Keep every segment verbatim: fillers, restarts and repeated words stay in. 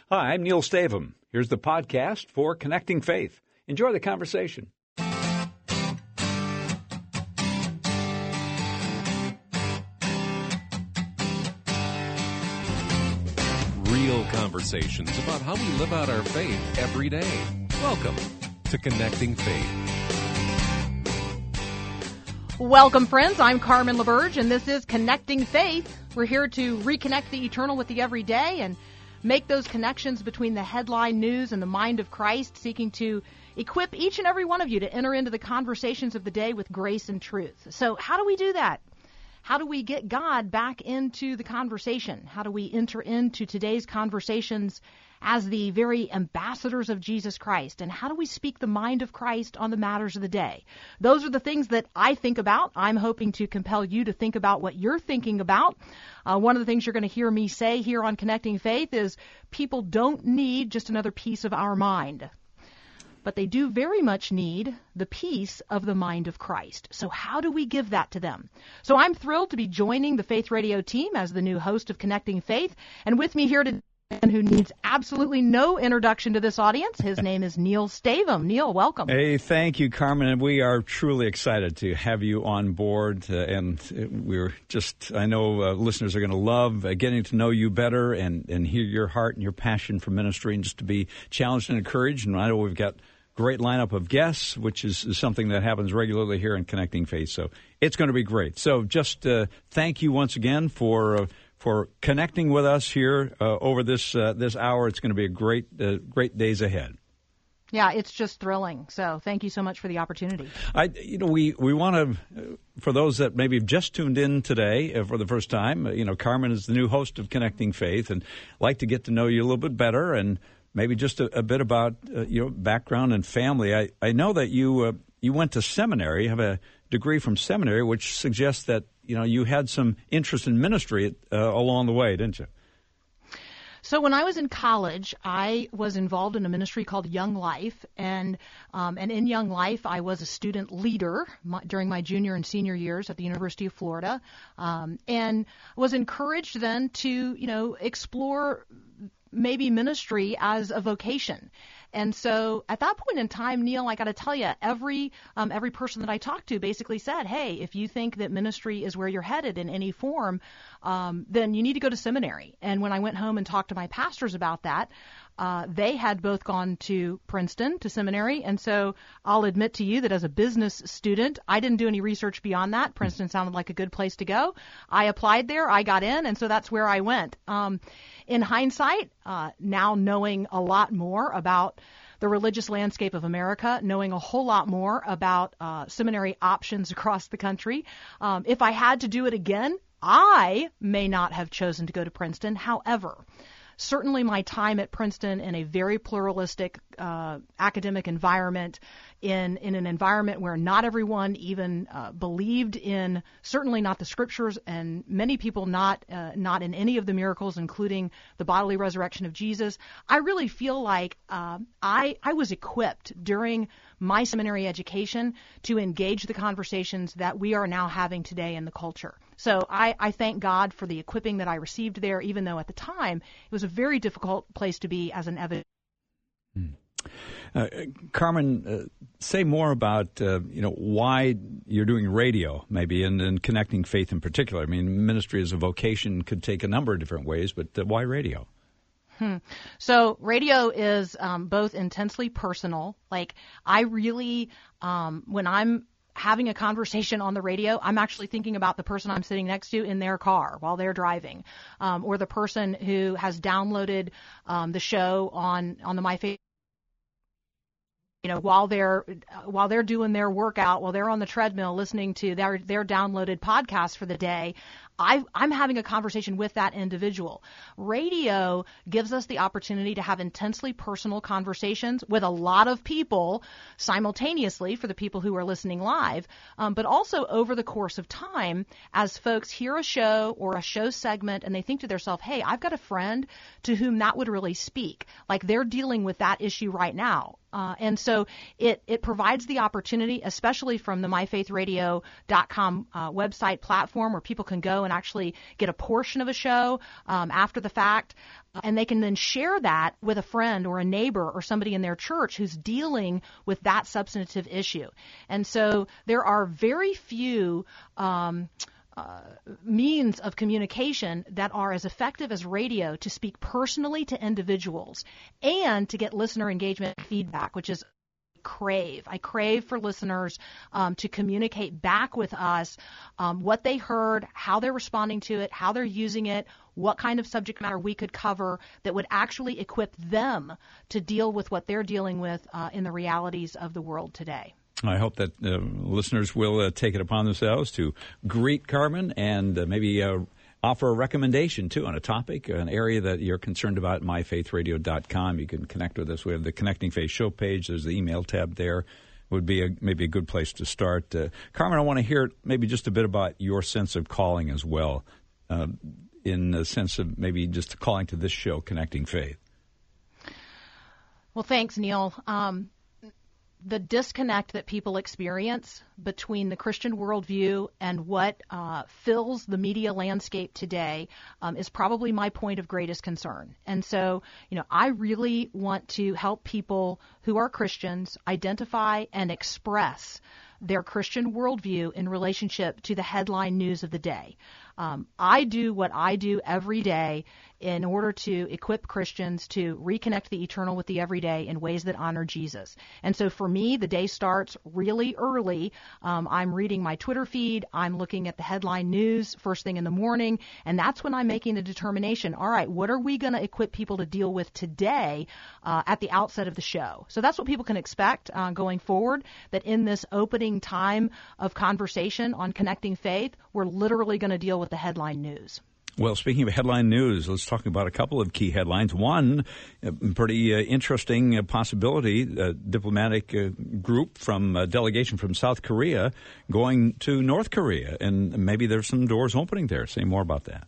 Hi, I'm Neil Stavum. Here's the podcast for Connecting Faith. Enjoy the conversation. Real conversations about how we live out our faith every day. Welcome to Connecting Faith. Welcome, friends. I'm Carmen LaBerge, and this is Connecting Faith. We're here to reconnect the eternal with the everyday and make those connections between the headline news and the mind of Christ, seeking to equip each and every one of you to enter into the conversations of the day with grace and truth. So how do we do that? How do we get God back into the conversation? How do we enter into today's conversations as the very ambassadors of Jesus Christ? And how do we speak the mind of Christ on the matters of the day? Those are the things that I think about. I'm hoping to compel you to think about what you're thinking about. Uh, one of the things you're going to hear me say here on Connecting Faith is people don't need just another piece of our mind, but they do very much need the peace of the mind of Christ. So how do we give that to them? So I'm thrilled to be joining the Faith Radio team as the new host of Connecting Faith. And with me here today, and who needs absolutely no introduction to this audience. His name is Neil Stavum. Neil, welcome. Hey, thank you, Carmen. And we are truly excited to have you on board. Uh, and we're just, I know uh, listeners are going to love uh, getting to know you better and, and hear your heart and your passion for ministry and just to be challenged and encouraged. And I know we've got great lineup of guests, which is, is something that happens regularly here in Connecting Faith. So it's going to be great. So just uh, thank you once again for uh, for connecting with us here uh, over this uh, this hour. It's going to be a great uh, great days ahead. Yeah, it's just thrilling. So thank you so much for the opportunity. I, you know, we, we want to, uh, for those that maybe have just tuned in today uh, for the first time, uh, you know, Carmen is the new host of Connecting Faith, and like to get to know you a little bit better and maybe just a, a bit about uh, your background and family. I, I know that you uh, you went to seminary, you have a degree from seminary, which suggests that, you know, you had some interest in ministry uh, along the way, didn't you? So when I was in college, I was involved in a ministry called Young Life, and um, and in Young Life, I was a student leader my, during my junior and senior years at the University of Florida, um, and was encouraged then to, you know, explore maybe ministry as a vocation. And so at that point in time, Neil, I got to tell you, every um, every person that I talked to basically said, hey, if you think that ministry is where you're headed in any form, um, then you need to go to seminary. And when I went home and talked to my pastors about that, uh, they had both gone to Princeton, to seminary. And so I'll admit to you that as a business student, I didn't do any research beyond that. Princeton sounded like a good place to go. I applied there, I got in, and so that's where I went. Um, in hindsight, uh, now knowing a lot more about the religious landscape of America, knowing a whole lot more about uh, seminary options across the country. Um, if I had to do it again, I may not have chosen to go to Princeton. However, certainly my time at Princeton in a very pluralistic uh, academic environment, in, in an environment where not everyone even uh, believed in, certainly not the scriptures, and many people not uh, not in any of the miracles, including the bodily resurrection of Jesus. I really feel like uh, I, I was equipped during my seminary education to engage the conversations that we are now having today in the culture. So I, I thank God for the equipping that I received there, even though at the time it was a very difficult place to be as an evidence. Hmm. Uh, Carmen, uh, say more about, uh, you know, why you're doing radio, maybe, and, and Connecting Faith in particular. I mean, ministry as a vocation could take a number of different ways, but uh, why radio? Hmm. So radio is um, both intensely personal. Like, I really, um, when I'm having a conversation on the radio, I'm actually thinking about the person I'm sitting next to in their car while they're driving, um, or the person who has downloaded um, the show on, on the My Faith. You know, while they're while they're doing their workout, while they're on the treadmill listening to their their downloaded podcast for the day, I, I'm having a conversation with that individual. Radio gives us the opportunity to have intensely personal conversations with a lot of people simultaneously for the people who are listening live, um, but also over the course of time as folks hear a show or a show segment and they think to themselves, hey, I've got a friend to whom that would really speak, like they're dealing with that issue right now. Uh, and so it, it provides the opportunity, especially from the my faith radio dot com uh, website platform, where people can go and actually get a portion of a show um, after the fact, and they can then share that with a friend or a neighbor or somebody in their church who's dealing with that substantive issue. And so there are very few um, Uh, means of communication that are as effective as radio to speak personally to individuals and to get listener engagement feedback, which is crave. I crave for listeners um, to communicate back with us um, what they heard, how they're responding to it, how they're using it, what kind of subject matter we could cover that would actually equip them to deal with what they're dealing with uh, in the realities of the world today. I hope that uh, listeners will uh, take it upon themselves to greet Carmen and uh, maybe uh, offer a recommendation, too, on a topic, an area that you're concerned about at my faith radio dot com. You can connect with us. We have the Connecting Faith show page. There's the email tab there. Would be a, maybe a good place to start. Uh, Carmen, I want to hear maybe just a bit about your sense of calling as well, uh, in the sense of maybe just calling to this show, Connecting Faith. Well, thanks, Neil. Um, The disconnect that people experience between the Christian worldview and what uh, fills the media landscape today um, is probably my point of greatest concern. And so, you know, I really want to help people who are Christians identify and express their Christian worldview in relationship to the headline news of the day. Um, I do what I do every day in order to equip Christians to reconnect the eternal with the everyday in ways that honor Jesus. And so for me, the day starts really early. Um, I'm reading my Twitter feed. I'm looking at the headline news first thing in the morning. And that's when I'm making the determination, all right, what are we going to equip people to deal with today uh, at the outset of the show? So that's what people can expect uh, going forward, that in this opening time of conversation on Connecting Faith, we're literally going to deal with the headline news. Well, speaking of headline news, let's talk about a couple of key headlines. One, a pretty uh, interesting uh, possibility, a diplomatic uh, group from a delegation from South Korea going to North Korea, and maybe there's some doors opening there. Say more about that.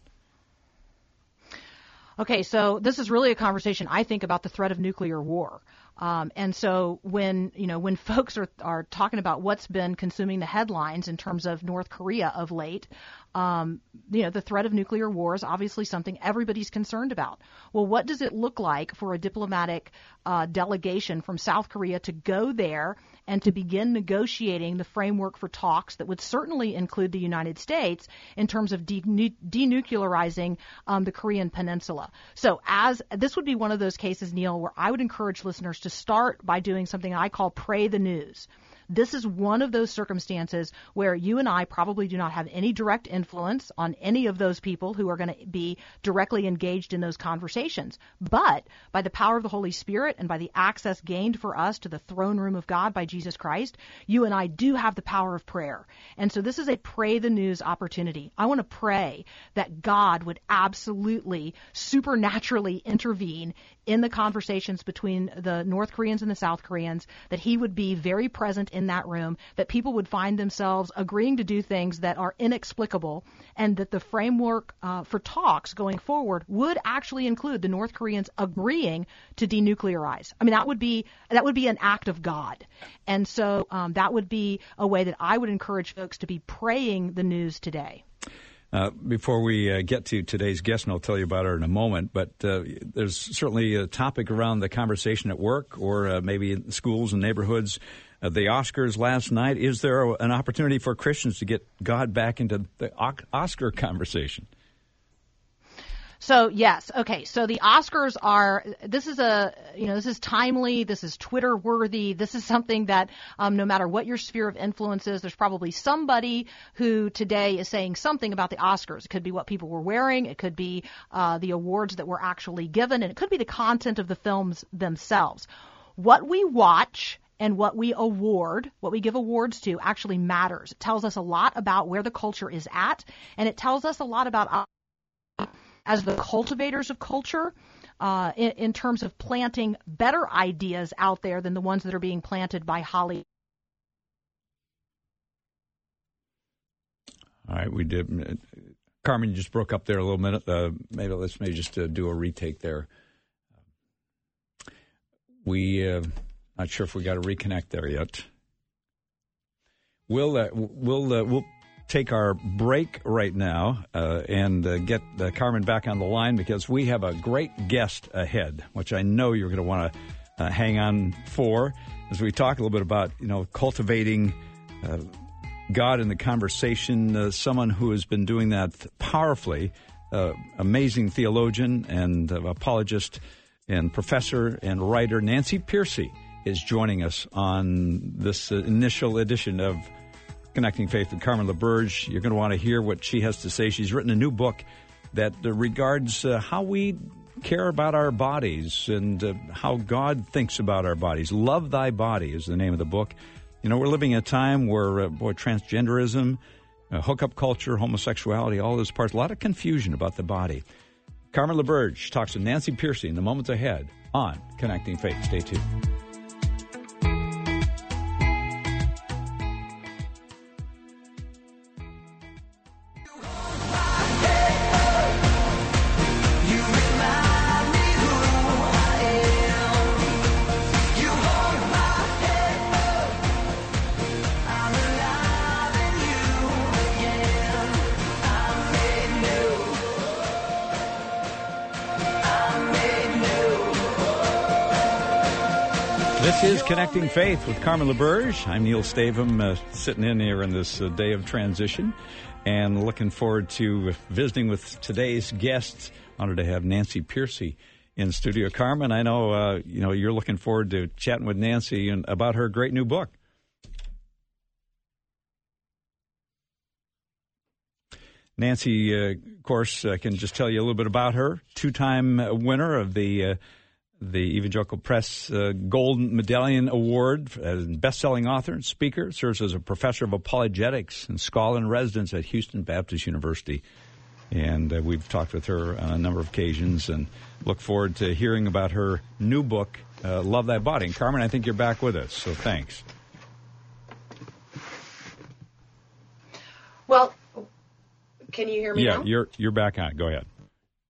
Okay, so this is really a conversation, I think, about the threat of nuclear war. Um, and so when, you know, when folks are, are talking about what's been consuming the headlines in terms of North Korea of late, um, you know, the threat of nuclear war is obviously something everybody's concerned about. Well, what does it look like for a diplomatic uh, delegation from South Korea to go there and to begin negotiating the framework for talks that would certainly include the United States in terms of de- denuclearizing um, the Korean Peninsula? So as this would be one of those cases, Neil, where I would encourage listeners to start by doing something I call pray the news. This is one of those circumstances where you and I probably do not have any direct influence on any of those people who are going to be directly engaged in those conversations. But by the power of the Holy Spirit and by the access gained for us to the throne room of God by Jesus Christ, you and I do have the power of prayer. And so this is a pray the news opportunity. I want to pray that God would absolutely supernaturally intervene in the conversations between the North Koreans and the South Koreans, that he would be very present in that room, that people would find themselves agreeing to do things that are inexplicable, and that the framework uh, for talks going forward would actually include the North Koreans agreeing to denuclearize. I mean, that would be that would be an act of God. And so um, that would be a way that I would encourage folks to be praying the news today. Uh, before we uh, get to today's guest, and I'll tell you about her in a moment, but uh, there's certainly a topic around the conversation at work or uh, maybe in schools and neighborhoods. Uh, the Oscars last night, is there a, an opportunity for Christians to get God back into the Oscar conversation? So, yes. Okay. So the Oscars are, this is a, you know, this is timely. This is Twitter worthy. This is something that um, no matter what your sphere of influence is, there's probably somebody who today is saying something about the Oscars. It could be what people were wearing. It could be uh, the awards that were actually given. And it could be the content of the films themselves. What we watch and what we award, what we give awards to, actually matters. It tells us a lot about where the culture is at, and it tells us a lot about us as the cultivators of culture, uh, in, in terms of planting better ideas out there than the ones that are being planted by Hollywood. All right, we did. Carmen, you just broke up there a little minute. Uh, maybe let's maybe just uh, do a retake there. We uh, Not sure if we got to reconnect there yet. We'll uh, we'll uh, we'll take our break right now uh, and uh, get uh, Carmen back on the line because we have a great guest ahead, which I know you're going to want to uh, hang on for as we talk a little bit about you know cultivating uh, God in the conversation. Uh, someone who has been doing that powerfully, uh, amazing theologian and uh, apologist and professor and writer Nancy Pearcey is joining us on this uh, initial edition of Connecting Faith with Carmen LaBerge. You're going to want to hear what she has to say. She's written a new book that uh, regards uh, how we care about our bodies and uh, how God thinks about our bodies. Love Thy Body is the name of the book. You know, we're living in a time where, uh, boy, transgenderism, uh, hookup culture, homosexuality, all those parts, a lot of confusion about the body. Carmen LaBerge talks to Nancy Pearcey in the moments ahead on Connecting Faith. Stay tuned. This is Connecting Faith with Carmen LaBerge. I'm Neil Stavum, uh, sitting in here in this uh, day of transition and looking forward to visiting with today's guests. Honored to have Nancy Pearcey in studio. Carmen, I know uh, you know you're looking forward to chatting with Nancy and about her great new book. Nancy, uh, of course, I uh, can just tell you a little bit about her. Two-time winner of the uh, the Evangelical Press uh, Golden Medallion Award as best-selling author and speaker, serves as a professor of apologetics and scholar-in-residence at Houston Baptist University. And uh, we've talked with her on a number of occasions and look forward to hearing about her new book, uh, Love Thy Body. And Carmen, I think you're back with us, so thanks. Well, can you hear me yeah, now? Yeah, you're, you're back on. Go ahead.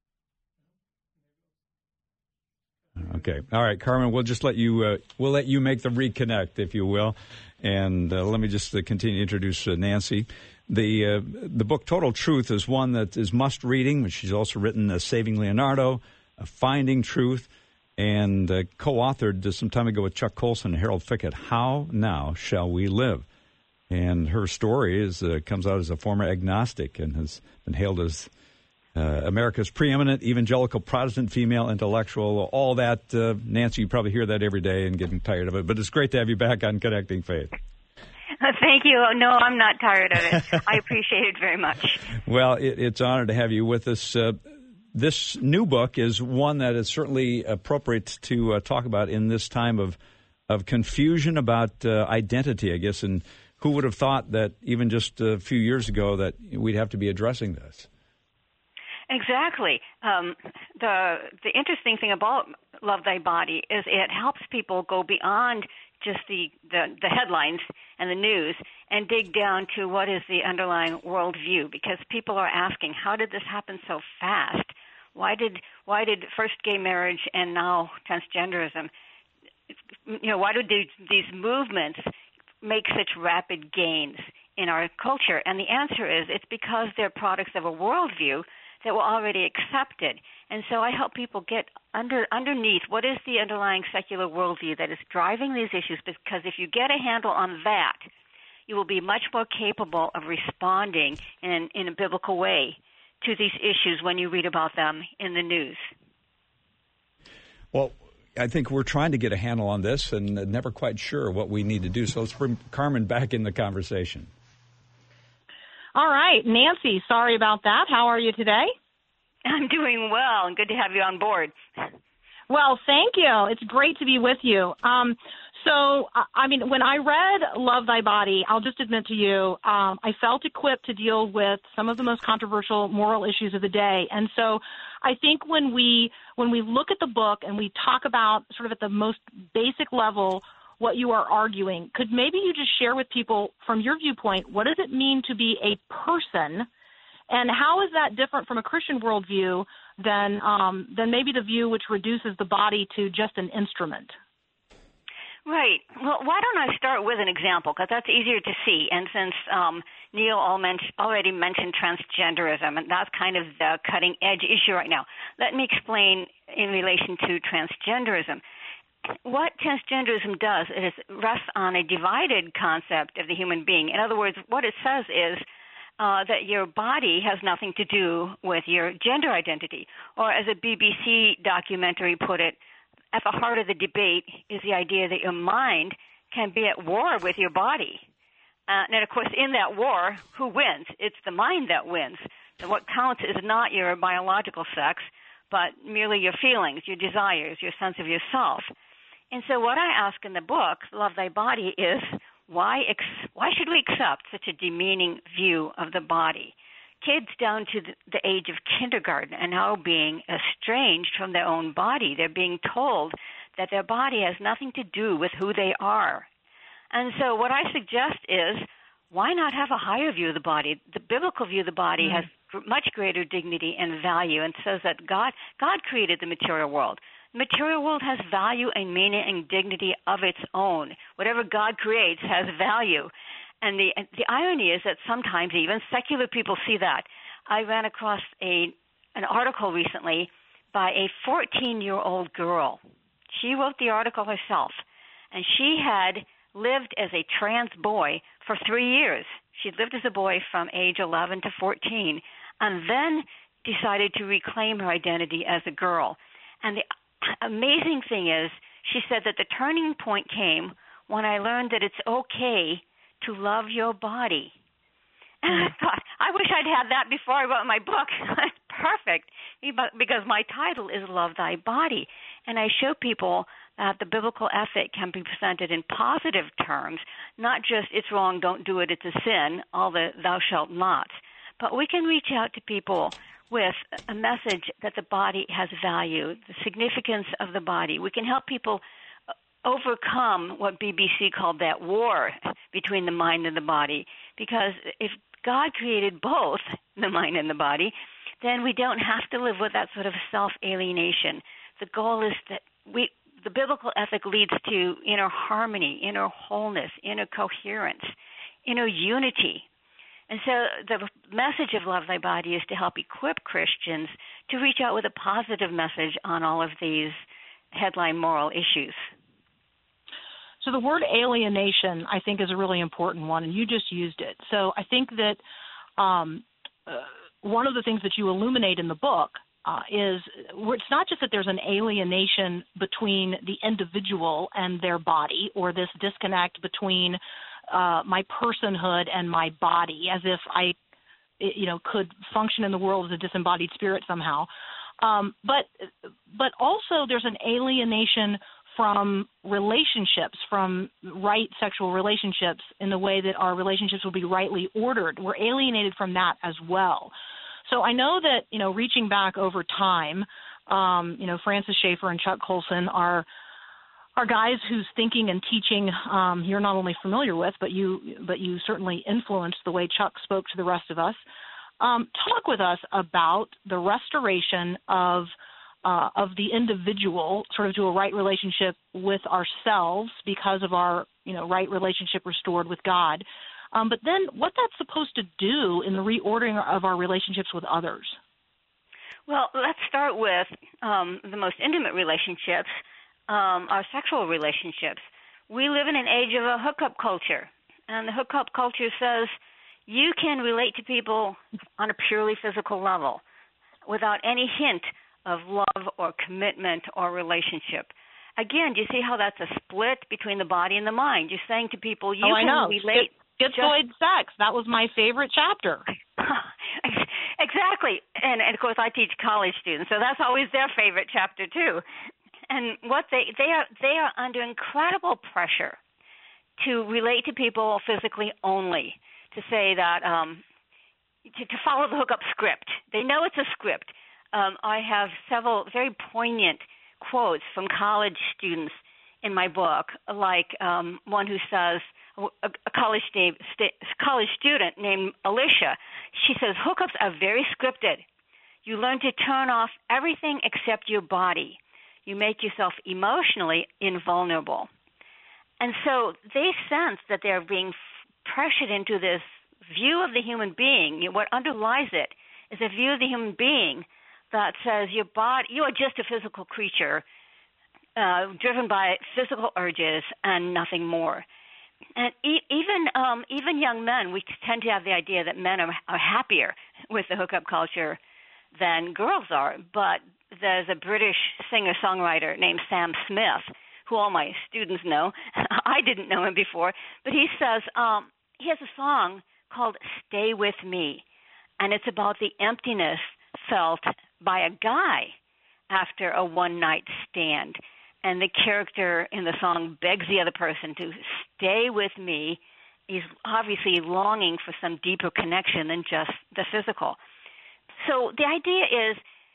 Okay. All right, Carmen, we'll just let you uh, we'll let you make the reconnect, if you will. And uh, let me just uh, continue to introduce uh, Nancy. The uh, the book Total Truth is one that is must-reading, but she's also written uh, Saving Leonardo, uh, Finding Truth, and uh, co-authored uh, some time ago with Chuck Colson and Harold Fickett, How Now Shall We Live? And her story is uh, comes out as a former agnostic and has been hailed as Uh, America's preeminent evangelical Protestant female intellectual, all that. Uh, Nancy, you probably hear that every day and getting tired of it, but it's great to have you back on Connecting Faith. Uh, thank you. No, I'm not tired of it. I appreciate it very much. Well, it, it's an honor to have you with us. Uh, this new book is one that is certainly appropriate to uh, talk about in this time of, of confusion about uh, identity, I guess, and who would have thought that even just a few years ago that we'd have to be addressing this? Exactly. Um, the the interesting thing about Love Thy Body is it helps people go beyond just the, the, the headlines and the news and dig down to what is the underlying worldview, because people are asking, how did this happen so fast? Why did why did first gay marriage and now transgenderism, you know, why did these, these movements make such rapid gains in our culture? And the answer is it's because they're products of a worldview that were already accepted. And so I help people get under underneath what is the underlying secular worldview that is driving these issues, because if you get a handle on that, you will be much more capable of responding in, in a biblical way to these issues when you read about them in the news. Well, I think we're trying to get a handle on this and never quite sure what we need to do. So let's bring Carmen back in the conversation. All right, Nancy, sorry about that. How are you today? I'm doing well, and good to have you on board. Well, thank you. It's great to be with you. Um, so, I mean, when I read Love Thy Body, I'll just admit to you, um, I felt equipped to deal with some of the most controversial moral issues of the day. And so I think when we when we look at the book and we talk about sort of at the most basic level what you are arguing, could maybe you just share with people from your viewpoint, what does it mean to be a person, and how is that different from a Christian worldview than um, than maybe the view which reduces the body to just an instrument? Right. Well, why don't I start with an example, because that's easier to see. And since um, Neil already mentioned transgenderism, and that's kind of the cutting-edge issue right now, let me explain in relation to transgenderism. What transgenderism does is rests on a divided concept of the human being. In other words, what it says is uh, that your body has nothing to do with your gender identity. Or as a B B C documentary put it, at the heart of the debate is the idea that your mind can be at war with your body. Uh, and, of course, in that war, who wins? It's the mind that wins. So what counts is not your biological sex, but merely your feelings, your desires, your sense of yourself. And so what I ask in the book, Love Thy Body, is why ex- why should we accept such a demeaning view of the body? Kids down to the age of kindergarten are now being estranged from their own body. They're being told that their body has nothing to do with who they are. And so what I suggest is, why not have a higher view of the body? The biblical view of the body mm-hmm. has much greater dignity and value, and says that God God created the material world. The material world has value and meaning and dignity of its own. Whatever God creates has value. And the the irony is that sometimes even secular people see that. I ran across a an article recently by a fourteen-year-old girl. She wrote the article herself, and she had lived as a trans boy for three years. She lived as a boy from age eleven to fourteen, and then decided to reclaim her identity as a girl. And the amazing thing is, she said that the turning point came when I learned that it's okay to love your body. And I thought, I wish I'd had that before I wrote my book. Perfect, because my title is Love Thy Body. And I show people that the biblical ethic can be presented in positive terms, not just it's wrong, don't do it, it's a sin, all the thou shalt nots. But we can reach out to people with a message that the body has value, the significance of the body. We can help people overcome what B B C called that war between the mind and the body. Because if God created both the mind and the body, then we don't have to live with that sort of self-alienation. The goal is that we, the biblical ethic leads to inner harmony, inner wholeness, inner coherence, inner unity. And so the message of Love Thy Body is to help equip Christians to reach out with a positive message on all of these headline moral issues. So the word alienation, I think, is a really important one, and you just used it. So I think that um, uh, one of the things that you illuminate in the book uh, is it's not just that there's an alienation between the individual and their body, or this disconnect between uh, my personhood and my body, as if I, you know, could function in the world as a disembodied spirit somehow. Um, but but also there's an alienation from relationships, from right sexual relationships, in the way that our relationships will be rightly ordered. We're alienated from that as well. So I know that, you know, reaching back over time, um, you know, Francis Schaeffer and Chuck Colson are are guys whose thinking and teaching um, you're not only familiar with, but you but you certainly influenced the way Chuck spoke to the rest of us. Um, talk with us about the restoration of Uh, of the individual, sort of to a right relationship with ourselves because of our, you know, right relationship restored with God. Um, but then what that's supposed to do in the reordering of our relationships with others. Well, let's start with um, the most intimate relationships, um, our sexual relationships. We live in an age of a hookup culture, and the hookup culture says you can relate to people on a purely physical level without any hint of love or commitment or relationship. Again, do you see how that's a split between the body and the mind? You're saying to people, you oh, can I know. relate. Schizoid just... sex. That was my favorite chapter. Exactly. And, and, of course, I teach college students, so that's always their favorite chapter, too. And what they, they are they are under incredible pressure to relate to people physically only, to say that, um, to, to follow the hookup script. They know it's a script. Um, I have several very poignant quotes from college students in my book, like um, one who says, a, a college, st- st- college student named Alicia, she says, hookups are very scripted. You learn to turn off everything except your body. You make yourself emotionally invulnerable. And so they sense that they're being pressured into this view of the human being. What underlies it is a view of the human being that says your body, you are just a physical creature, uh, driven by physical urges and nothing more. And e- even um, even young men, we tend to have the idea that men are, are happier with the hookup culture than girls are. But there's a British singer-songwriter named Sam Smith, who all my students know. I didn't know him before, but he says um, he has a song called "Stay With Me," and it's about the emptiness felt by a guy after a one-night stand. And the character in the song begs the other person to stay with me. He's obviously longing for some deeper connection than just the physical. So the idea is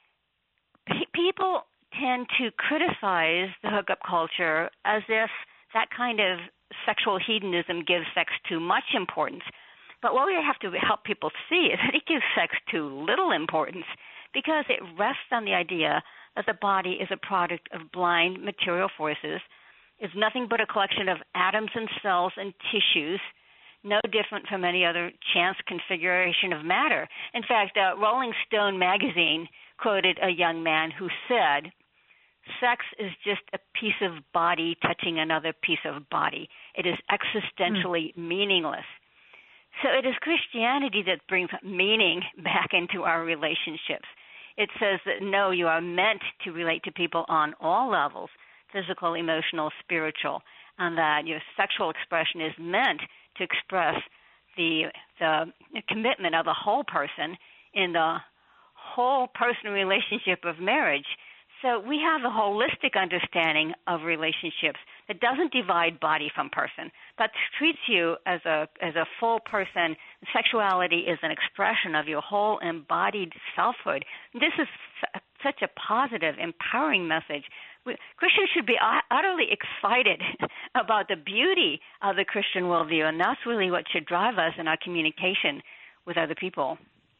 pe- people tend to criticize the hookup culture as if that kind of sexual hedonism gives sex too much importance. But what we have to help people see is that it gives sex too little importance, because it rests on the idea that the body is a product of blind material forces, is nothing but a collection of atoms and cells and tissues, no different from any other chance configuration of matter. In fact, uh, Rolling Stone magazine quoted a young man who said, "Sex is just a piece of body touching another piece of body. It is existentially mm. meaningless." So it is Christianity that brings meaning back into our relationships. It says that, no, you are meant to relate to people on all levels, physical, emotional, spiritual, and that your sexual expression is meant to express the, the commitment of a whole person in the whole person relationship of marriage. So we have a holistic understanding of relationships that doesn't divide body from person, but treats you as a as a full person. Sexuality is an expression of your whole embodied selfhood. This is such a positive, empowering message. We, Christians should be utterly excited about the beauty of the Christian worldview, and that's really what should drive us in our communication with other people.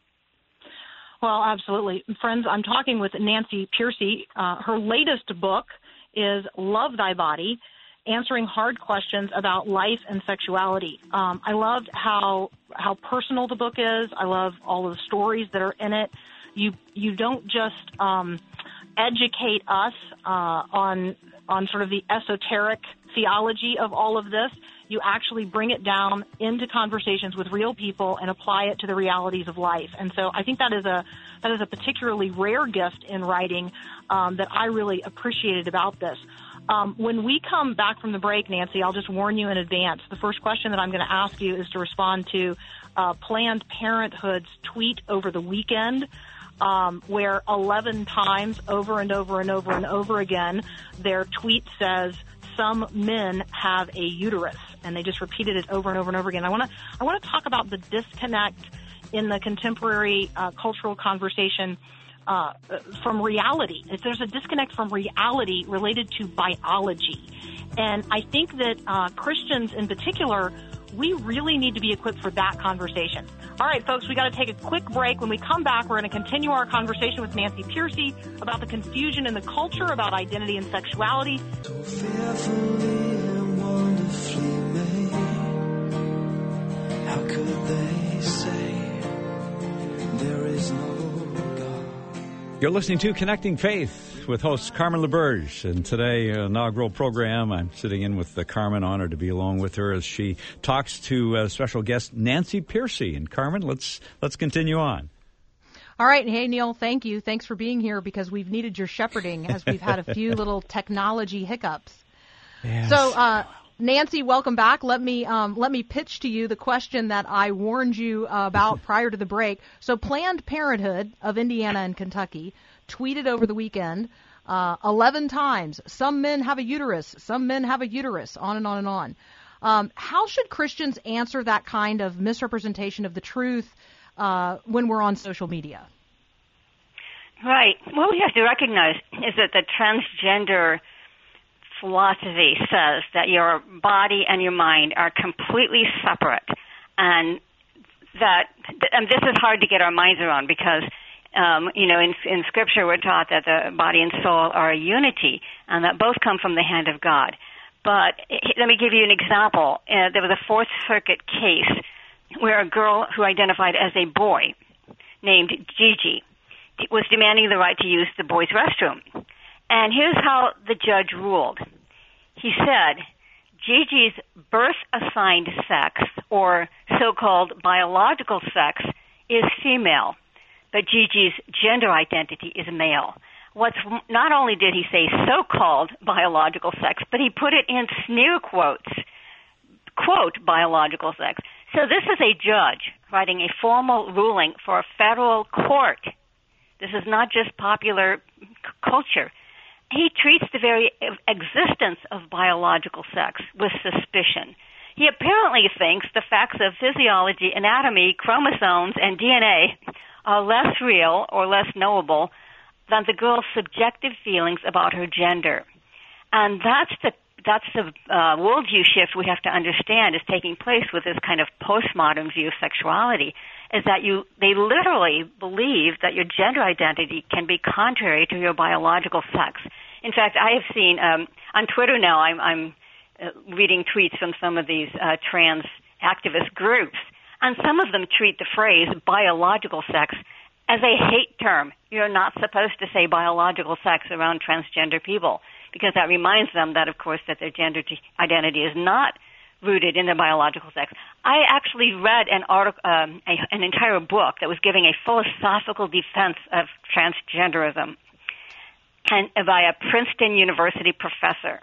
Well, absolutely. Friends, I'm talking with Nancy Pearcey. Uh, her latest book is Love Thy Body, Answering Hard Questions About Life and Sexuality. Um, I loved how how personal the book is. I love all of the stories that are in it. You you don't just um, educate us uh, on on sort of the esoteric theology of all of this. You actually bring it down into conversations with real people and apply it to the realities of life. And so I think that is a that is a particularly rare gift in writing um, that I really appreciated about this. Um, when we come back from the break, Nancy, I'll just warn you in advance. The first question that I'm going to ask you is to respond to uh, Planned Parenthood's tweet over the weekend, um, where eleven times over and over and over and over again, their tweet says, "Some men have a uterus," and they just repeated it over and over and over again. I want to I want to talk about the disconnect in the contemporary uh, cultural conversation uh, from reality. If there's a disconnect from reality related to biology, and I think that uh, Christians in particular, we really need to be equipped for that conversation. All right, folks, we got to take a quick break. When we come back, we're going to continue our conversation with Nancy Pearcey about the confusion in the culture about identity and sexuality. So fearfully and wonderfully made. How could they say there is no God? You're listening to Connecting Faith with host Carmen LaBerge, and today, uh, inaugural program, I'm sitting in with uh, Carmen, honored to be along with her as she talks to uh, special guest Nancy Pearcey. And Carmen, let's let's continue on. All right. Hey, Neil, thank you. Thanks for being here, because we've needed your shepherding as we've had a few little technology hiccups. Yes. So, uh, Nancy, welcome back. Let me um, let me pitch to you the question that I warned you uh, about prior to the break. So Planned Parenthood of Indiana and Kentucky tweeted over the weekend uh, eleven times, "Some men have a uterus, some men have a uterus," on and on and on. Um, how should Christians answer that kind of misrepresentation of the truth uh, when we're on social media? Right. What we have to recognize is that the transgender philosophy says that your body and your mind are completely separate, and that and this is hard to get our minds around, because um, you know in, in Scripture we're taught that the body and soul are a unity, and that both come from the hand of God. but let me give you an example. Uh, there was a Fourth Circuit case where a girl who identified as a boy named Gigi was demanding the right to use the boys' restroom. And here's how the judge ruled. He said, Gigi's birth-assigned sex, or so-called biological sex, is female, but Gigi's gender identity is male. What's not only did he say so-called biological sex, but he put it in sneer quotes, quote, biological sex. So this is a judge writing a formal ruling for a federal court. This is not just popular c- culture. He treats the very existence of biological sex with suspicion. He apparently thinks the facts of physiology, anatomy, chromosomes, and D N A are less real or less knowable than the girl's subjective feelings about her gender. And that's the that's the uh, worldview shift we have to understand is taking place with this kind of postmodern view of sexuality, is that you they literally believe that your gender identity can be contrary to your biological sex. In fact, I have seen um, on Twitter now, I'm, I'm uh, reading tweets from some of these uh, trans activist groups, and some of them treat the phrase biological sex as a hate term. You're not supposed to say biological sex around transgender people, because that reminds them that, of course, that their gender t- identity is not rooted in their biological sex. I actually read an article, um, a, an entire book that was giving a philosophical defense of transgenderism, and by a Princeton University professor.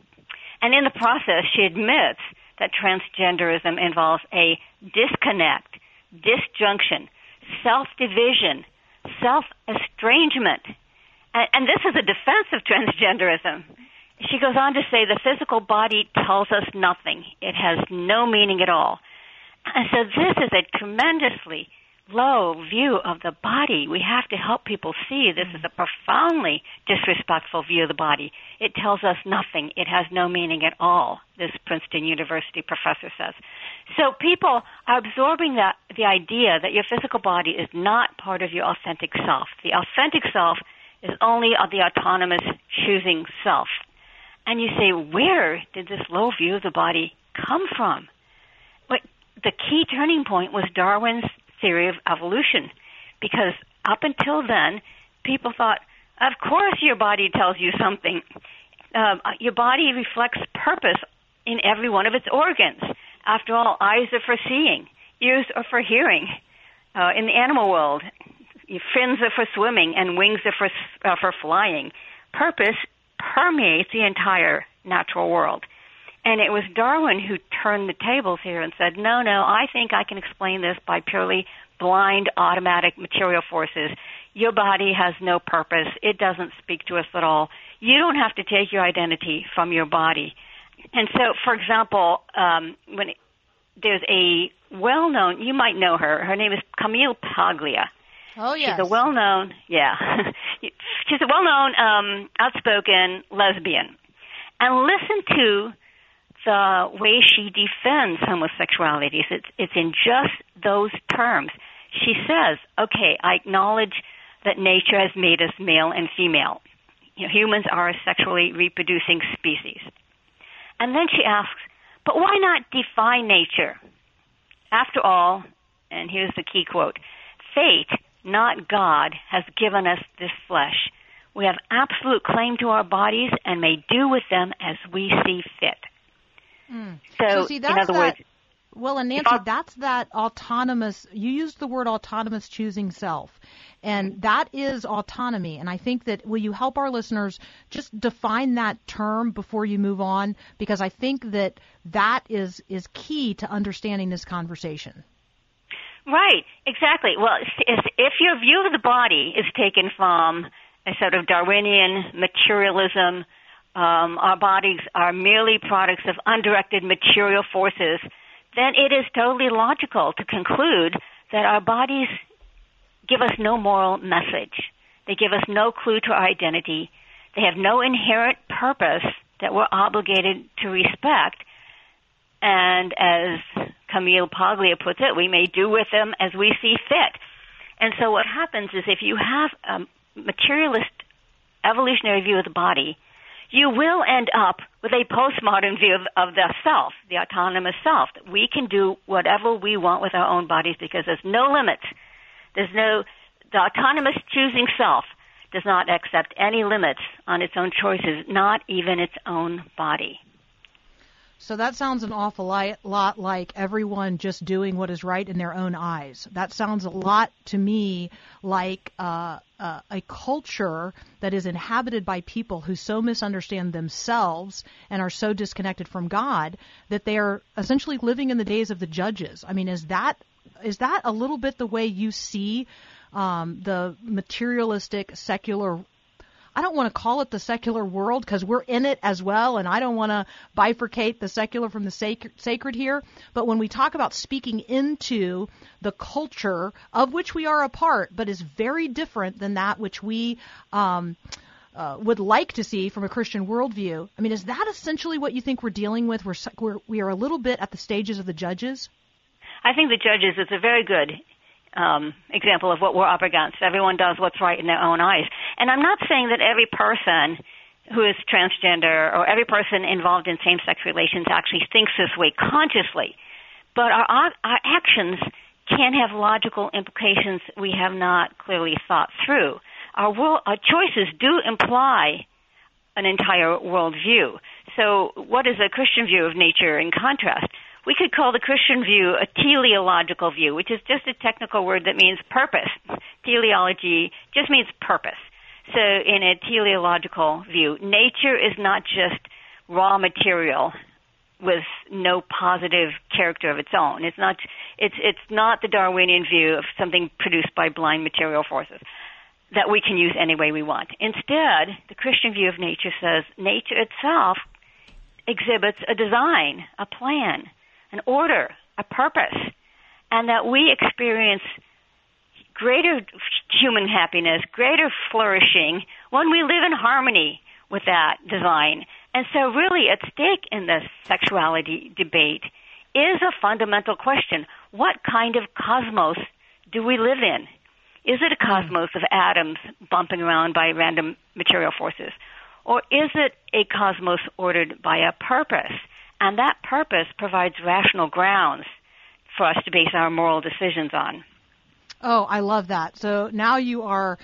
And in the process, she admits that transgenderism involves a disconnect, disjunction, self-division, self-estrangement. And, and this is a defense of transgenderism. She goes on to say the physical body tells us nothing. It has no meaning at all. And so this is a tremendously low view of the body. We have to help people see this is a profoundly disrespectful view of the body. It tells us nothing. It has no meaning at all, this Princeton University professor says. So people are absorbing that the idea that your physical body is not part of your authentic self. The authentic self is only of the autonomous choosing self. And you say, where did this low view of the body come from? But the key turning point was Darwin's theory of evolution, because up until then, people thought, of course your body tells you something. Uh, your body reflects purpose in every one of its organs. After all, eyes are for seeing, ears are for hearing. Uh, in the animal world, fins are for swimming and wings are for, uh, for flying. Purpose permeates the entire natural world. And it was Darwin who turned the tables here and said, no, no, I think I can explain this by purely blind automatic material forces. Your body has no purpose. It doesn't speak to us at all. You don't have to take your identity from your body. And so, for example, um, when it, there's a well-known, you might know her, her name is Camille Paglia. Oh, yes. She's a well-known, yeah, she's a well-known, um, outspoken lesbian. And listen to the way she defends homosexuality. It's, it's in just those terms. She says, okay, I acknowledge that nature has made us male and female. You know, humans are a sexually reproducing species. And then she asks, but why not defy nature? After all, and here's the key quote, fate, not God, has given us this flesh. We have absolute claim to our bodies and may do with them as we see fit. Mm. So, so see, that's in other that, words, well, and Nancy, that's that autonomous, you used the word autonomous choosing self, and that is autonomy. And I think that, will you help our listeners just define that term before you move on? Because I think that that is, is key to understanding this conversation. Right, exactly. Well, if your view of the body is taken from a sort of Darwinian materialism, um, our bodies are merely products of undirected material forces, then it is totally logical to conclude that our bodies give us no moral message. They give us no clue to our identity. They have no inherent purpose that we're obligated to respect. And as Camille Paglia puts it, we may do with them as we see fit. And so what happens is if you have a materialist evolutionary view of the body, you will end up with a postmodern view of, of the self, the autonomous self. That we can do whatever we want with our own bodies because there's no limits. There's no, the autonomous choosing self does not accept any limits on its own choices, not even its own body. So that sounds an awful lot like everyone just doing what is right in their own eyes. That sounds a lot to me like uh, uh, a culture that is inhabited by people who so misunderstand themselves and are so disconnected from God that they are essentially living in the days of the judges. I mean, is that is that a little bit the way you see um, the materialistic, secular, I don't want to call it the secular world because we're in it as well, and I don't want to bifurcate the secular from the sacred, sacred here. But when we talk about speaking into the culture of which we are a part, but is very different than that which we um, uh, would like to see from a Christian worldview, I mean, is that essentially what you think we're dealing with? We're, we're, we are a little bit at the stages of the judges? I think the judges is a very good Um, example of what we're up against. Everyone does what's right in their own eyes. And I'm not saying that every person who is transgender or every person involved in same-sex relations actually thinks this way consciously. But our, our actions can have logical implications we have not clearly thought through. Our, world, our choices do imply an entire worldview. So what is a Christian view of nature in contrast? We could call the Christian view a teleological view, which is just a technical word that means purpose. Teleology just means purpose. So in a teleological view, nature is not just raw material with no positive character of its own. It's not, it's, it's not the Darwinian view of something produced by blind material forces that we can use any way we want. Instead, the Christian view of nature says nature itself exhibits a design, a plan, an order, a purpose, and that we experience greater human happiness, greater flourishing when we live in harmony with that design. And so really at stake in this sexuality debate is a fundamental question. What kind of cosmos do we live in? Is it a cosmos of atoms bumping around by random material forces? Or is it a cosmos ordered by a purpose? And that purpose provides rational grounds for us to base our moral decisions on. Oh, I love that. So now you are,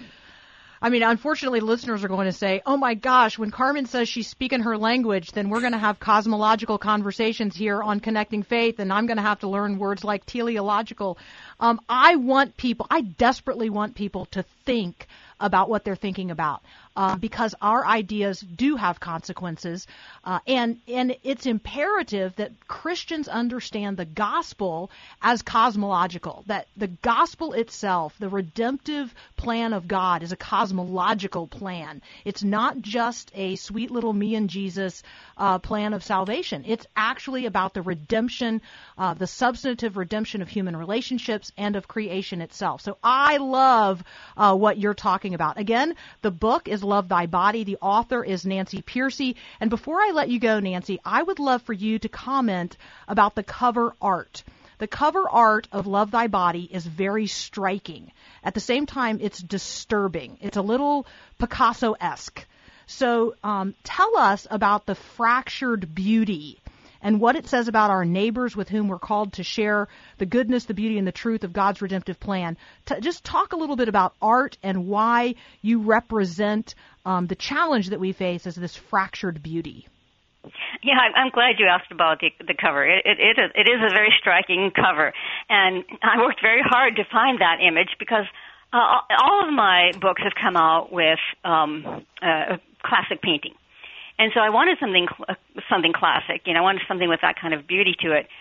I mean, unfortunately, listeners are going to say, oh my gosh, when Carmen says she's speaking her language, then we're going to have cosmological conversations here on Connecting Faith, and I'm going to have to learn words like teleological. Um, I want people, I desperately want people to think about what they're thinking about, uh, because our ideas do have consequences, uh, and and it's imperative that Christians understand the gospel as cosmological, that the gospel itself, the redemptive plan of God, is a cosmological plan. It's not just a sweet little me and Jesus uh, plan of salvation. It's actually about the redemption, uh, the substantive redemption of human relationships and of creation itself. So I love uh, what you're talking about. Again, the book is Love Thy Body. The author is Nancy Pearcey. And before I let you go, Nancy, I would love for you to comment about the cover art. The cover art of Love Thy Body is very striking. At the same time, it's disturbing. It's a little Picasso-esque. So um, tell us about the fractured beauty and what it says about our neighbors with whom we're called to share the goodness, the beauty, and the truth of God's redemptive plan. T- just talk a little bit about art and why you represent um, the challenge that we face as this fractured beauty. Yeah, I'm glad you asked about the, the cover. It, it, it, is, it is a very striking cover, and I worked very hard to find that image because uh, all of my books have come out with um, uh, classic painting. And so I wanted something something classic, you know, I wanted something with that kind of beauty to it.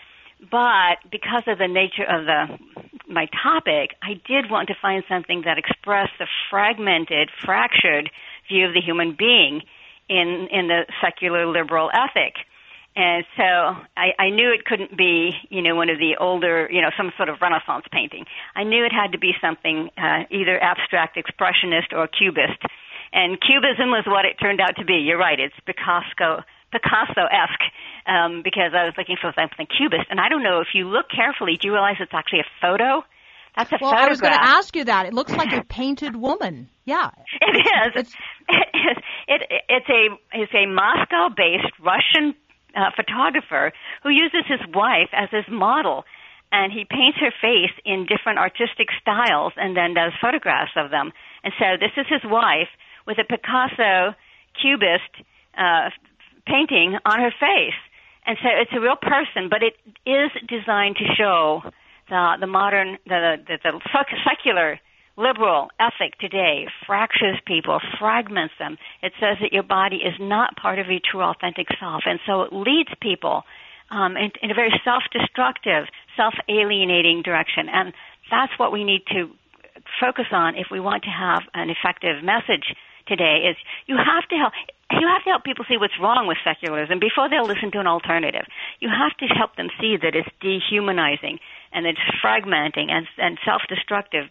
But because of the nature of the my topic, I did want to find something that expressed the fragmented, fractured view of the human being in in the secular liberal ethic. And so I, I knew it couldn't be, you know, one of the older, you know, some sort of Renaissance painting. I knew it had to be something uh, either abstract expressionist or cubist. And Cubism was what it turned out to be. You're right. It's Picasso, Picasso-esque um, because I was looking for something cubist. And I don't know, if you look carefully, do you realize it's actually a photo? That's a well, photograph. I was going to ask you that. It looks like a painted woman. Yeah. It is. It's, it, it, it's a it's a Moscow-based Russian uh, photographer who uses his wife as his model, and he paints her face in different artistic styles and then does photographs of them. And so this is his wife with a Picasso Cubist uh, painting on her face. And so it's a real person, but it is designed to show the the modern, the the, the secular liberal ethic today fractures people, fragments them. It says that your body is not part of your true, authentic self, and so it leads people um, in, in a very self-destructive, self-alienating direction. And that's what we need to focus on if we want to have an effective message today. Is you have to help. You have to help people see what's wrong with secularism before they'll listen to an alternative. You have to help them see that it's dehumanizing and it's fragmenting and, and self-destructive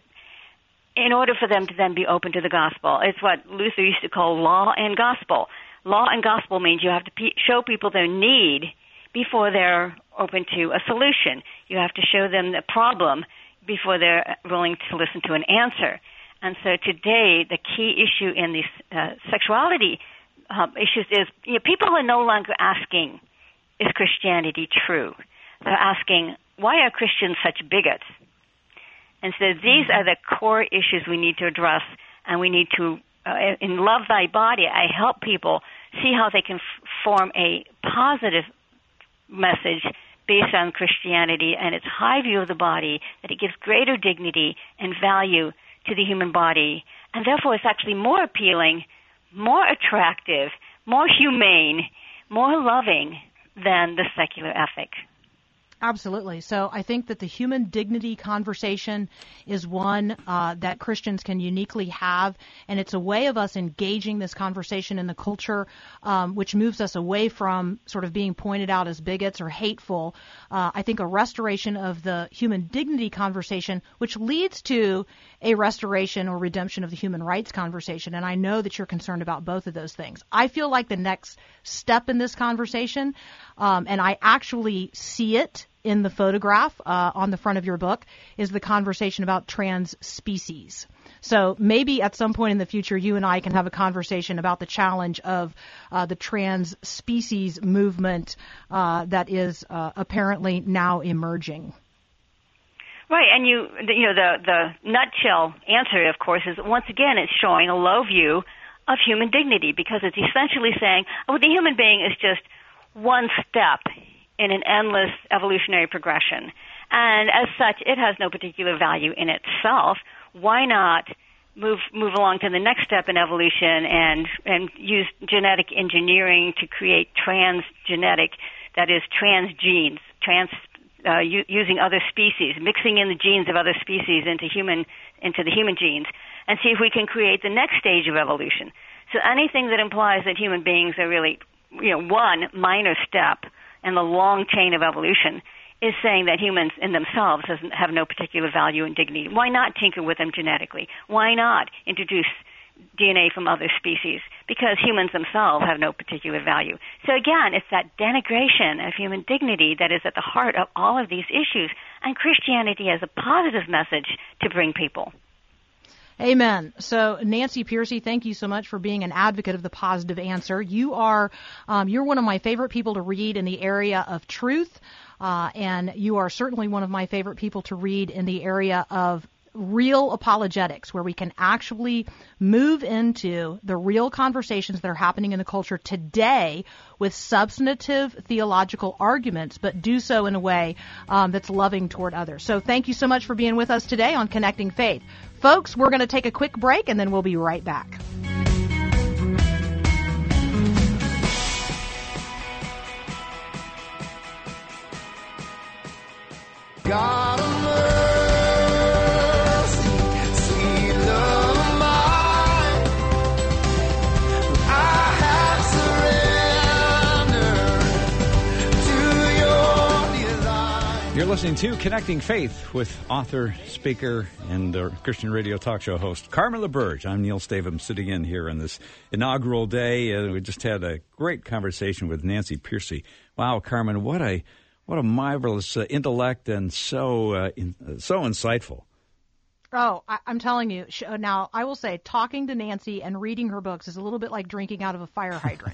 in order for them to then be open to the gospel. It's what Luther used to call law and gospel. Law and gospel means you have to pe- show people their need before they're open to a solution. You have to show them the problem before they're willing to listen to an answer. And so today, the key issue in these uh, sexuality Um, issues is, you know, people are no longer asking, is Christianity true? They're asking, why are Christians such bigots? And so these are the core issues we need to address, and we need to, uh, in Love Thy Body, I help people see how they can f- form a positive message based on Christianity and its high view of the body, that it gives greater dignity and value to the human body, and therefore it's actually more appealing, more attractive, more humane, more loving than the secular ethic. Absolutely. So I think that the human dignity conversation is one uh, that Christians can uniquely have, and it's a way of us engaging this conversation in the culture, um, which moves us away from sort of being pointed out as bigots or hateful. Uh, I think a restoration of the human dignity conversation, which leads to a restoration or redemption of the human rights conversation, and I know that you're concerned about both of those things. I feel like the next step in this conversation, um, and I actually see it in the photograph uh, on the front of your book, is the conversation about trans species. So maybe at some point in the future, you and I can have a conversation about the challenge of uh, the trans species movement uh, that is uh, apparently now emerging. Right, and you, you know, the the nutshell answer, of course, is once again it's showing a low view of human dignity, because it's essentially saying, oh, the human being is just one step in an endless evolutionary progression. And as such, it has no particular value in itself. Why not move move along to the next step in evolution and, and use genetic engineering to create transgenetic, that is, trans genes, trans uh, u- using other species, mixing in the genes of other species into human into the human genes, and see if we can create the next stage of evolution. So anything that implies that human beings are really, you know, one minor step and the long chain of evolution is saying that humans in themselves doesn't have no particular value and dignity. Why not tinker with them genetically? Why not introduce D N A from other species? Because humans themselves have no particular value. So again, it's that denigration of human dignity that is at the heart of all of these issues, and Christianity has a positive message to bring people. Amen. So, Nancy Pearcey, thank you so much for being an advocate of the positive answer. You are, um, you're one of my favorite people to read in the area of truth, uh, and you are certainly one of my favorite people to read in the area of real apologetics, where we can actually move into the real conversations that are happening in the culture today with substantive theological arguments, but do so in a way um, that's loving toward others. So thank you so much for being with us today on Connecting Faith. Folks, we're going to take a quick break, and then we'll be right back. God of mercy, sweet love of mine, I have surrendered to your design. You're listening to Connecting Faith with author, speaker, and uh, Christian radio talk show host Carmen LaBerge. I'm Neil Stavum, sitting in here on this inaugural day. Uh, we just had a great conversation with Nancy Pearcey. Wow, Carmen, what a what a marvelous uh, intellect, and so uh, in, uh, so insightful. Oh, I, I'm telling you. She, now, I will say, talking to Nancy and reading her books is a little bit like drinking out of a fire hydrant.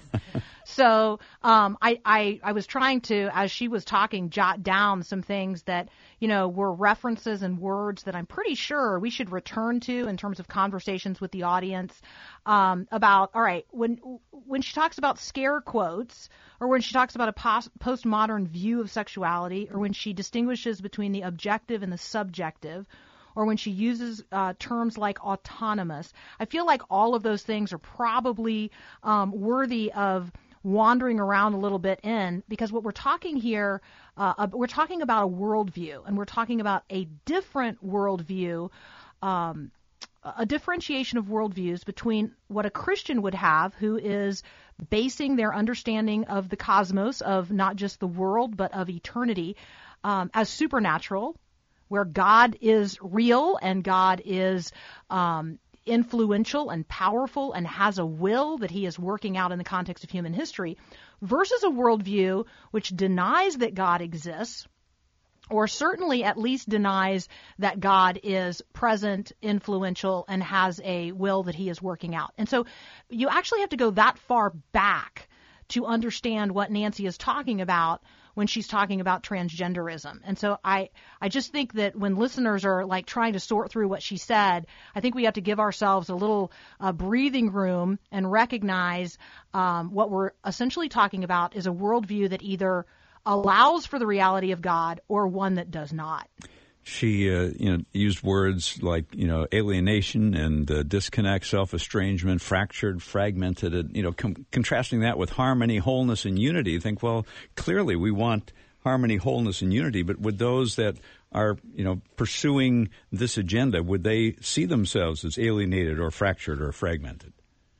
So um, I, I, I was trying to, as she was talking, jot down some things that, you know, were references and words that I'm pretty sure we should return to in terms of conversations with the audience um, about, all right, when when she talks about scare quotes, or when she talks about a post- postmodern view of sexuality, or when she distinguishes between the objective and the subjective, or when she uses uh, terms like autonomous, I feel like all of those things are probably um, worthy of wandering around a little bit in, because what we're talking here, uh, we're talking about a worldview, and we're talking about a different worldview, um, a differentiation of worldviews between what a Christian would have, who is basing their understanding of the cosmos, of not just the world, but of eternity, um, as supernatural, where God is real and God is um, influential and powerful and has a will that he is working out in the context of human history, versus a worldview which denies that God exists, or certainly at least denies that God is present, influential, and has a will that he is working out. And so you actually have to go that far back to understand what Nancy is talking about when she's talking about transgenderism. And so I, I just think that when listeners are like trying to sort through what she said, I think we have to give ourselves a little uh, breathing room and recognize um, what we're essentially talking about is a worldview that either allows for the reality of God or one that does not. She, uh, you know, used words like, you know, alienation and uh, disconnect, self-estrangement, fractured, fragmented, and, you know, com- contrasting that with harmony, wholeness, and unity. You think, well, clearly we want harmony, wholeness, and unity, but would those that are, you know, pursuing this agenda, would they see themselves as alienated or fractured or fragmented?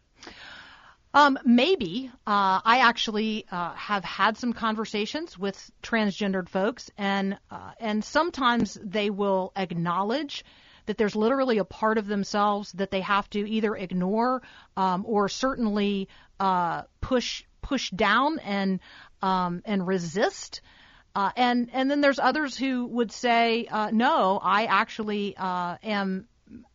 Um, maybe. Uh, I actually uh, have had some conversations with transgendered folks, and uh, and sometimes they will acknowledge that there's literally a part of themselves that they have to either ignore um, or certainly uh, push push down and um, and resist. Uh, and and then there's others who would say, uh, no, I actually uh, am.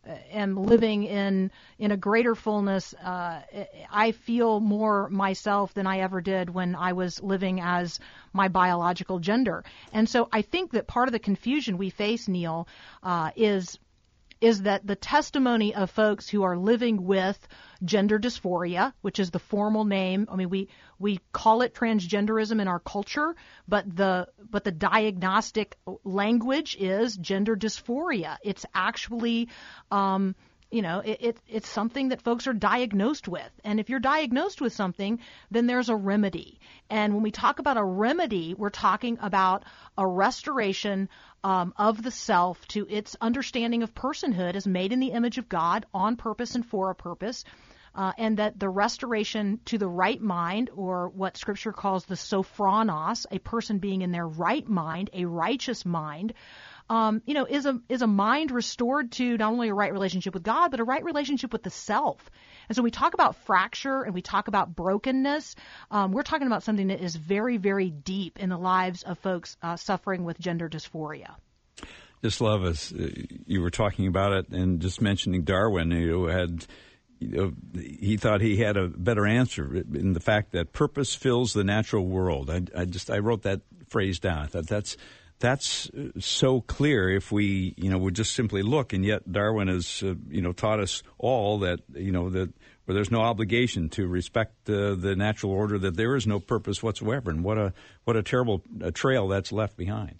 am living in in a greater fullness. Uh, I feel more myself than I ever did when I was living as my biological gender. And so I think that part of the confusion we face, Neil, uh, is is that the testimony of folks who are living with gender dysphoria, which is the formal name. I mean, we we call it transgenderism in our culture, but the but the diagnostic language is gender dysphoria. It's actually um, you know, it, it, it's something that folks are diagnosed with. And if you're diagnosed with something, then there's a remedy. And when we talk about a remedy, we're talking about a restoration um, of the self to its understanding of personhood as made in the image of God on purpose and for a purpose. Uh, and that the restoration to the right mind, or what Scripture calls the sophronos, a person being in their right mind, a righteous mind, um, you know, is a is a mind restored to not only a right relationship with God, but a right relationship with the self. And so we talk about fracture and we talk about brokenness. Um, we're talking about something that is very, very deep in the lives of folks uh, suffering with gender dysphoria. Just love us. Uh, you were talking about it and just mentioning Darwin, who had. You know, he thought he had a better answer in the fact that purpose fills the natural world. I, I just I wrote that phrase down. I thought that's that's so clear if we you know would just simply look. And yet Darwin has uh, you know taught us all that you know that where there's no obligation to respect uh, the natural order, that there is no purpose whatsoever. And what a what a terrible uh, trail that's left behind.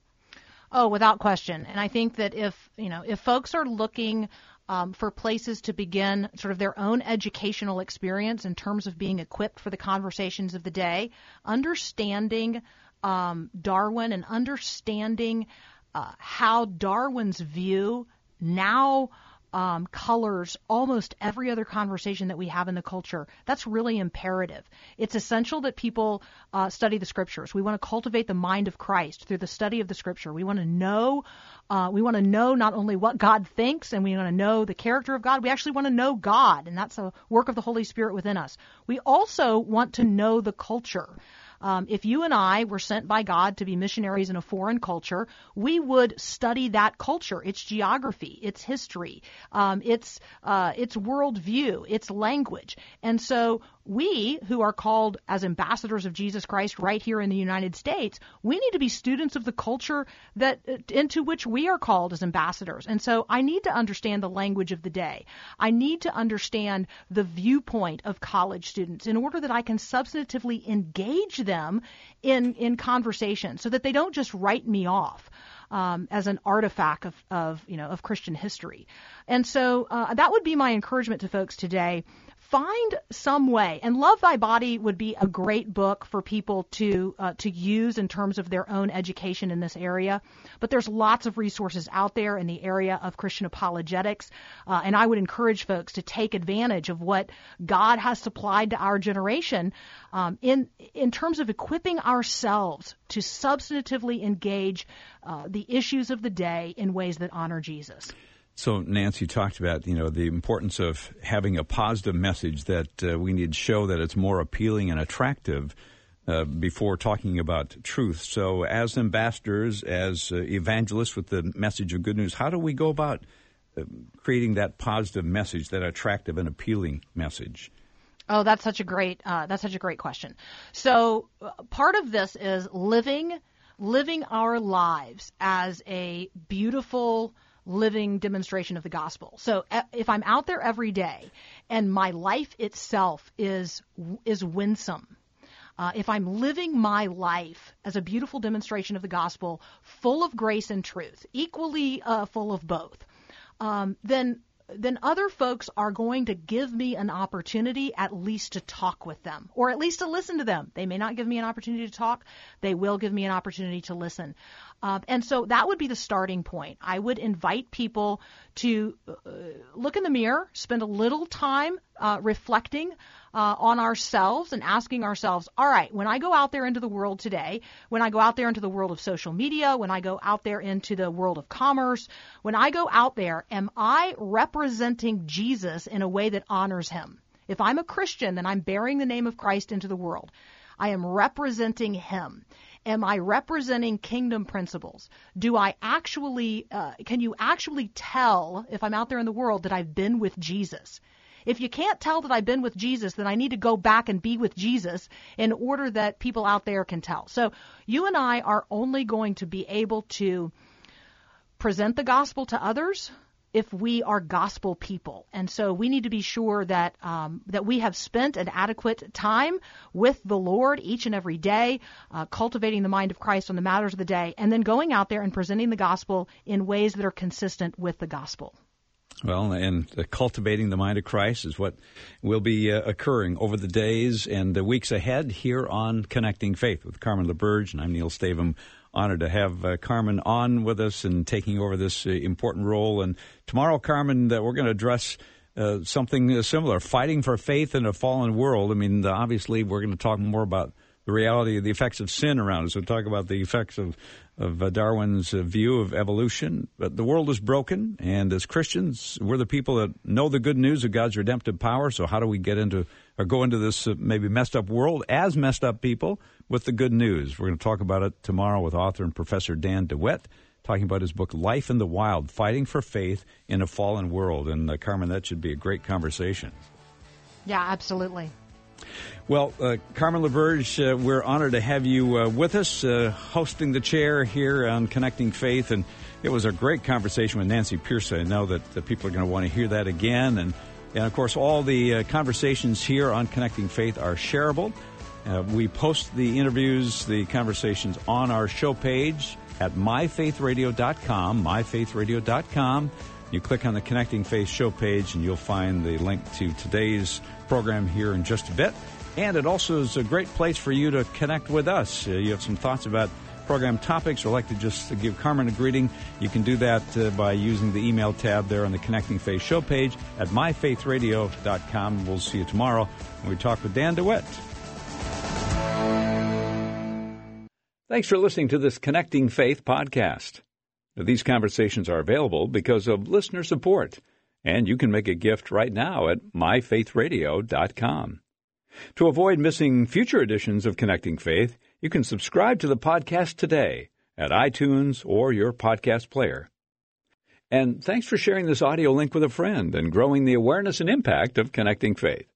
Oh, without question. And I think that if you know if folks are looking Um, for places to begin sort of their own educational experience in terms of being equipped for the conversations of the day, understanding um, Darwin and understanding uh, how Darwin's view now um, colors almost every other conversation that we have in the culture. That's really imperative. It's essential that people uh, study the Scriptures. We want to cultivate the mind of Christ through the study of the Scripture. We want to know Uh, we want to know not only what God thinks, and we want to know the character of God. We actually want to know God, and that's a work of the Holy Spirit within us. We also want to know the culture. Um, if you and I were sent by God to be missionaries in a foreign culture, we would study that culture, its geography, its history, um, its uh, its worldview, its language. And so we, who are called as ambassadors of Jesus Christ right here in the United States, we need to be students of the culture that into which we are called as ambassadors. And so I need to understand the language of the day. I need to understand the viewpoint of college students in order that I can substantively engage them in, in conversation so that they don't just write me off um, as an artifact of, of, you know, of Christian history. And so uh, that would be my encouragement to folks today. Find some way, and Love Thy Body would be a great book for people to uh, to use in terms of their own education in this area. But there's lots of resources out there in the area of Christian apologetics, uh, and I would encourage folks to take advantage of what God has supplied to our generation um, in in terms of equipping ourselves to substantively engage uh, the issues of the day in ways that honor Jesus. So, Nancy talked about, you know, the importance of having a positive message that uh, we need to show that it's more appealing and attractive uh, before talking about truth. So, as ambassadors, as uh, evangelists with the message of good news, how do we go about uh, creating that positive message, that attractive and appealing message? Oh, that's such a great uh, that's such a great question. So, uh, part of this is living living our lives as a beautiful living demonstration of the gospel. So if I'm out there every day and my life itself is is winsome, uh, if I'm living my life as a beautiful demonstration of the gospel, full of grace and truth, equally uh, full of both, um, then then other folks are going to give me an opportunity at least to talk with them, or at least to listen to them. They may not give me an opportunity to talk. They will give me an opportunity to listen. Uh, and so that would be the starting point. I would invite people to uh, look in the mirror, spend a little time uh, reflecting uh, on ourselves and asking ourselves, all right, when I go out there into the world today, when I go out there into the world of social media, when I go out there into the world of commerce, when I go out there, am I representing Jesus in a way that honors him? If I'm a Christian, then I'm bearing the name of Christ into the world. I am representing him. Am I representing kingdom principles? Do I actually, uh, can you actually tell if I'm out there in the world that I've been with Jesus? If you can't tell that I've been with Jesus, then I need to go back and be with Jesus in order that people out there can tell. So you and I are only going to be able to present the gospel to others if we are gospel people. And so we need to be sure that um, that we have spent an adequate time with the Lord each and every day, uh, cultivating the mind of Christ on the matters of the day, and then going out there and presenting the gospel in ways that are consistent with the gospel. Well, and uh, cultivating the mind of Christ is what will be uh, occurring over the days and the weeks ahead here on Connecting Faith with Carmen LaBerge, and I'm Neil Stavum. Honored to have uh, Carmen on with us and taking over this uh, important role. And tomorrow, Carmen, uh, we're going to address uh, something uh, similar, fighting for faith in a fallen world. I mean, uh, obviously, we're going to talk more about the reality of the effects of sin around us. We'll talk about the effects of, of uh, Darwin's uh, view of evolution. But the world is broken, and as Christians, we're the people that know the good news of God's redemptive power. So how do we get into or go into this uh, maybe messed up world as messed up people with the good news? We're going to talk about it tomorrow with author and Professor Dan DeWitt, talking about his book, Life in the Wild, Fighting for Faith in a Fallen World. And, uh, Carmen, that should be a great conversation. Yeah, absolutely. Well, uh, Carmen LaBerge, uh, we're honored to have you uh, with us, uh, hosting the chair here on Connecting Faith. And it was a great conversation with Nancy Pierce. I know that the people are going to want to hear that again. And, and of course, all the uh, conversations here on Connecting Faith are shareable. Uh, we post the interviews, the conversations on our show page at my faith radio dot com, my faith radio dot com. You click on the Connecting Faith show page and you'll find the link to today's program here in just a bit. And it also is a great place for you to connect with us. Uh, you have some thoughts about program topics or like to just give Carmen a greeting, you can do that uh, by using the email tab there on the Connecting Faith show page at my faith radio dot com. We'll see you tomorrow when we talk with Dan DeWitt. Thanks for listening to this Connecting Faith podcast. These conversations are available because of listener support, and you can make a gift right now at my faith radio dot com. To avoid missing future editions of Connecting Faith, you can subscribe to the podcast today at iTunes or your podcast player. And thanks for sharing this audio link with a friend and growing the awareness and impact of Connecting Faith.